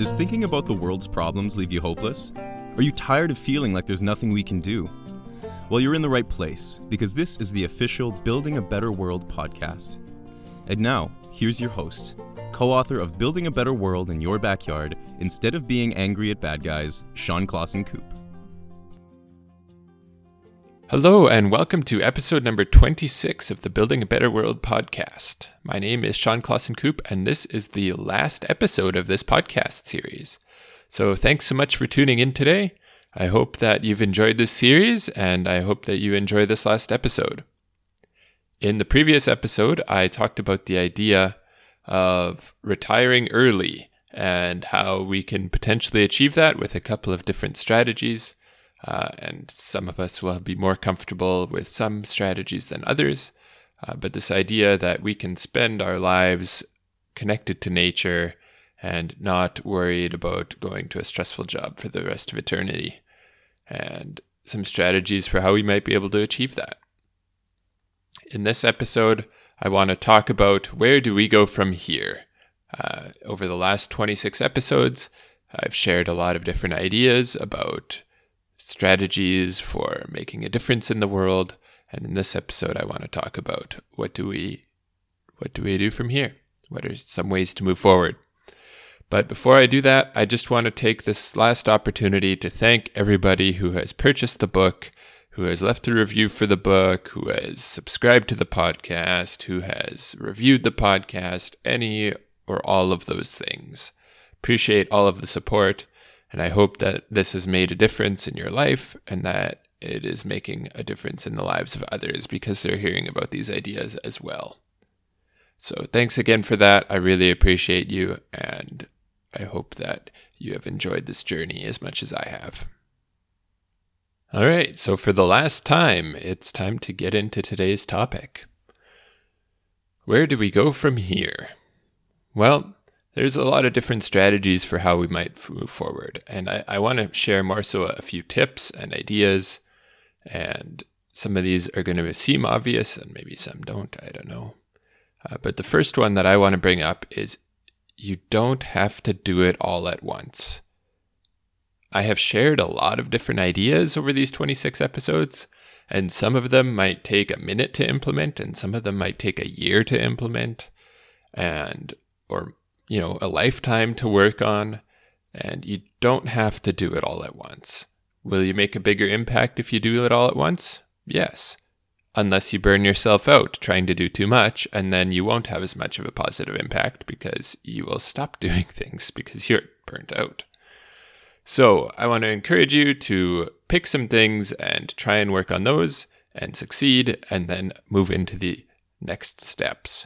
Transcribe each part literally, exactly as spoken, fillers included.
Does thinking about the world's problems leave you hopeless? Are you tired of feeling like there's nothing we can do? Well, you're in the right place, because this is the official Building a Better World podcast. And now, here's your host, co-author of Building a Better World in Your Backyard, Instead of Being Angry at Bad Guys, Sean Clausen Coop. Hello, and welcome to episode number twenty-six of the Building a Better World podcast. My name is Sean Clausen Coop, and this is the last episode of this podcast series. So thanks so much for tuning in today. I hope that you've enjoyed this series, and I hope that you enjoy this last episode. In the previous episode, I talked about the idea of retiring early and how we can potentially achieve that with a couple of different strategies. Uh, and some of us will be more comfortable with some strategies than others. Uh, but this idea that we can spend our lives connected to nature and not worried about going to a stressful job for the rest of eternity. And some strategies for how we might be able to achieve that. In this episode, I want to talk about where do we go from here. Uh, over the last twenty-six episodes, I've shared a lot of different ideas about strategies for making a difference in the world, and in this episode I want to talk about what do we what do we do from here? What are some ways to move forward? But before I do that, I just want to take this last opportunity to thank everybody who has purchased the book, who has left a review for the book, who has subscribed to the podcast, who has reviewed the podcast, any or all of those things. Appreciate all of the support. And I hope that this has made a difference in your life and that it is making a difference in the lives of others because they're hearing about these ideas as well. So thanks again for that. I really appreciate you, and I hope that you have enjoyed this journey as much as I have. All right, so for the last time, it's time to get into today's topic. Where do we go from here? Well, there's a lot of different strategies for how we might move forward, and I, I want to share more so a few tips and ideas, and some of these are going to seem obvious, and maybe some don't, I don't know. Uh, but the first one that I want to bring up is you don't have to do it all at once. I have shared a lot of different ideas over these twenty-six episodes, and some of them might take a minute to implement, and some of them might take a year to implement, and or you know, a lifetime to work on, and you don't have to do it all at once. Will you make a bigger impact if you do it all at once? Yes. Unless you burn yourself out trying to do too much, and then you won't have as much of a positive impact because you will stop doing things because you're burnt out. So I want to encourage you to pick some things and try and work on those and succeed, and then move into the next steps.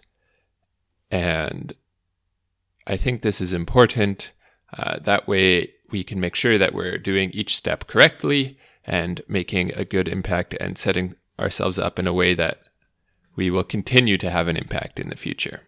And I think this is important. Uh, that way we can make sure that we're doing each step correctly and making a good impact and setting ourselves up in a way that we will continue to have an impact in the future.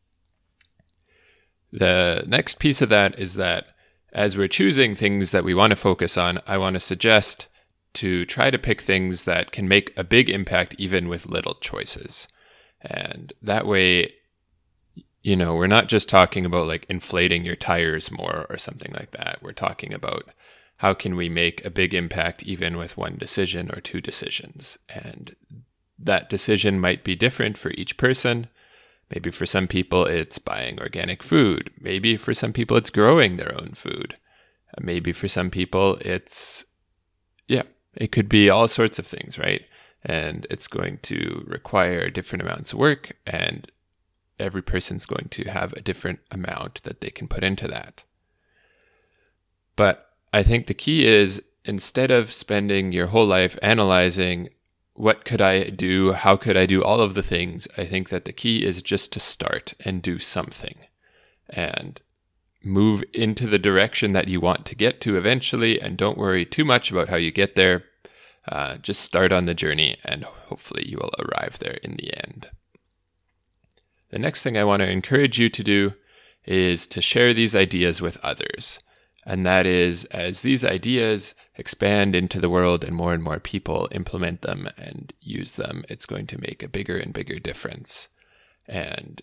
The next piece of that is that as we're choosing things that we want to focus on, I want to suggest to try to pick things that can make a big impact even with little choices. And that way, you know, we're not just talking about like inflating your tires more or something like that. We're talking about how can we make a big impact even with one decision or two decisions. And that decision might be different for each person. Maybe for some people it's buying organic food. Maybe for some people it's growing their own food. Maybe for some people it's, yeah, it could be all sorts of things, right? And it's going to require different amounts of work, and every person's going to have a different amount that they can put into that. But I think the key is, instead of spending your whole life analyzing what could I do, how could I do all of the things, I think that the key is just to start and do something and move into the direction that you want to get to eventually, and don't worry too much about how you get there. Uh, just start on the journey, and hopefully you will arrive there in the end. The next thing I want to encourage you to do is to share these ideas with others. And that is, as these ideas expand into the world and more and more people implement them and use them, it's going to make a bigger and bigger difference. And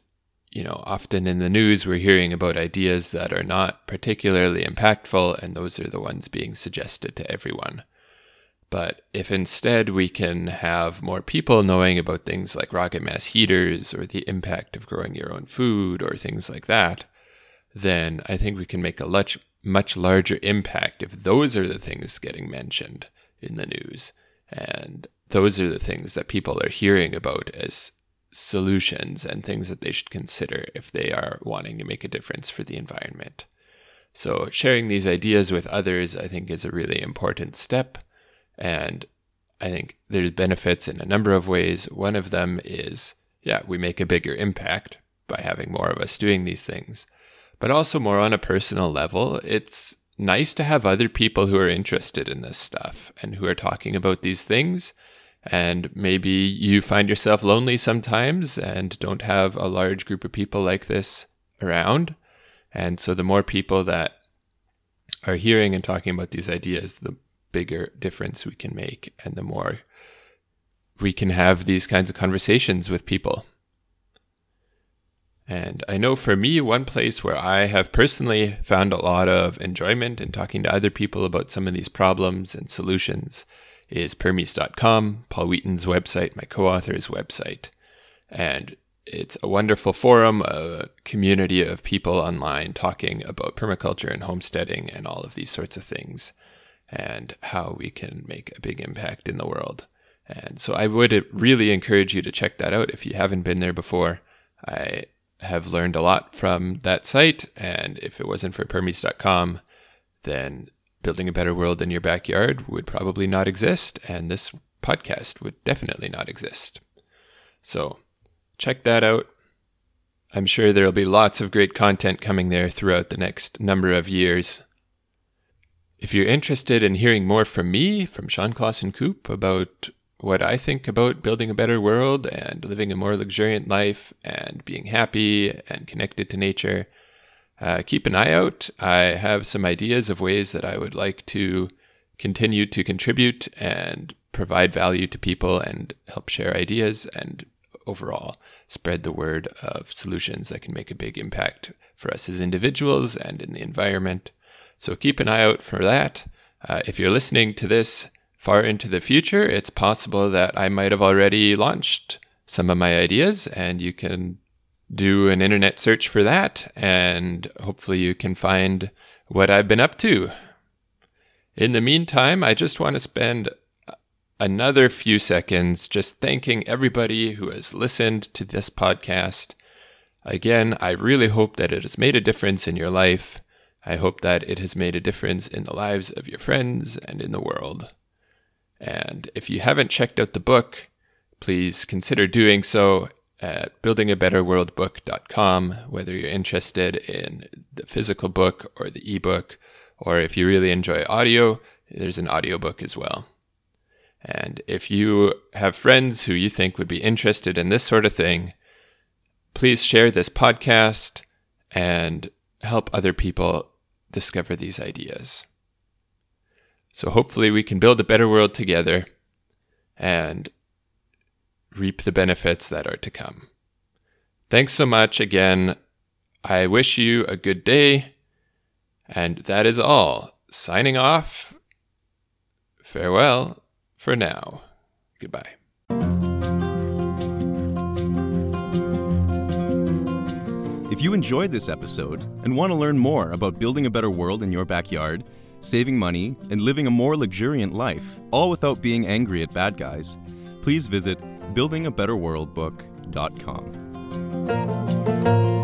you know, often in the news, we're hearing about ideas that are not particularly impactful, and those are the ones being suggested to everyone. But if instead we can have more people knowing about things like rocket mass heaters or the impact of growing your own food or things like that, then I think we can make a much, much larger impact if those are the things getting mentioned in the news. And those are the things that people are hearing about as solutions and things that they should consider if they are wanting to make a difference for the environment. So sharing these ideas with others, I think, is a really important step. And I think there's benefits in a number of ways. One of them is, yeah, we make a bigger impact by having more of us doing these things. But also more on a personal level, it's nice to have other people who are interested in this stuff and who are talking about these things. And maybe you find yourself lonely sometimes and don't have a large group of people like this around. And so the more people that are hearing and talking about these ideas, the bigger difference we can make, and the more we can have these kinds of conversations with people. And I know for me, one place where I have personally found a lot of enjoyment in talking to other people about some of these problems and solutions is Permies dot com, Paul Wheaton's website, my co-author's website. And it's a wonderful forum, a community of people online talking about permaculture and homesteading and all of these sorts of things, and how we can make a big impact in the world. And so I would really encourage you to check that out if you haven't been there before. I have learned a lot from that site, and if it wasn't for Permies dot com, then Building a Better World in Your Backyard would probably not exist, and this podcast would definitely not exist. So check that out. I'm sure there'll be lots of great content coming there throughout the next number of years. If you're interested in hearing more from me, from Sean Clausen Coop, about what I think about building a better world and living a more luxuriant life and being happy and connected to nature, uh, keep an eye out. I have some ideas of ways that I would like to continue to contribute and provide value to people and help share ideas and overall spread the word of solutions that can make a big impact for us as individuals and in the environment. So keep an eye out for that. Uh, if you're listening to this far into the future, it's possible that I might have already launched some of my ideas, and you can do an internet search for that, and hopefully you can find what I've been up to. In the meantime, I just want to spend another few seconds just thanking everybody who has listened to this podcast. Again, I really hope that it has made a difference in your life. I hope that it has made a difference in the lives of your friends and in the world. And if you haven't checked out the book, please consider doing so at building a better world book dot com, whether you're interested in the physical book or the ebook, or if you really enjoy audio, there's an audiobook as well. And if you have friends who you think would be interested in this sort of thing, please share this podcast and help other people discover these ideas. So hopefully we can build a better world together and reap the benefits that are to come. Thanks so much again. I wish you a good day. And that is all. Signing off. Farewell for now. Goodbye. If you enjoyed this episode and want to learn more about building a better world in your backyard, saving money, and living a more luxuriant life, all without being angry at bad guys, please visit building a better world book dot com.